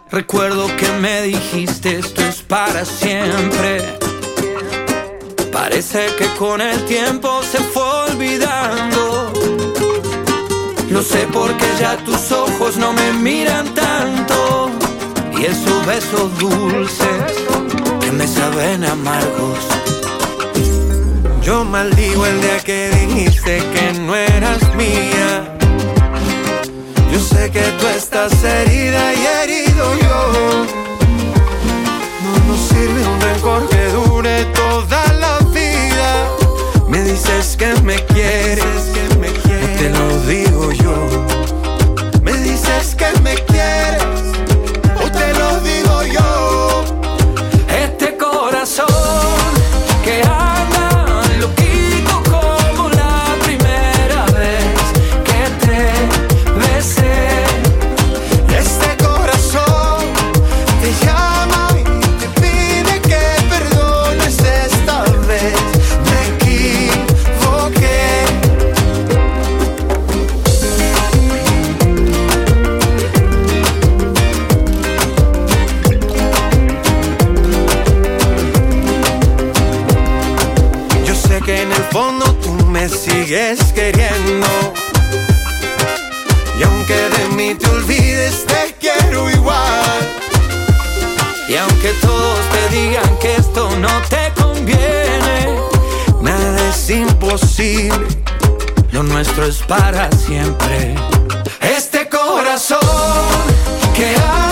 Recuerdo que me dijiste esto es para siempre. Parece que con el tiempo se fue olvidando. Lo sé porque ya tus ojos no me miran tanto. Y esos besos dulces que me saben amargos. Yo maldigo el día que dijiste que no eras mía. Yo sé que tú estás herida y herido yo. No nos sirve un rencor que dure toda la vida. Me dices que me quieres, te lo digo yo. Me dices que me quieres, o te lo digo yo. Este corazón que anda loquito como la primera vez que te besé. Este corazón te llama y te pide que perdones esta vez. Me equivoqué. Yo sé que en el fondo tú me sigues queriendo. Y aunque de mí te olvides, te quiero igual. Y aunque todos te digan que esto no te conviene, Nada es imposible. lo nuestro es para siempre. Este corazón que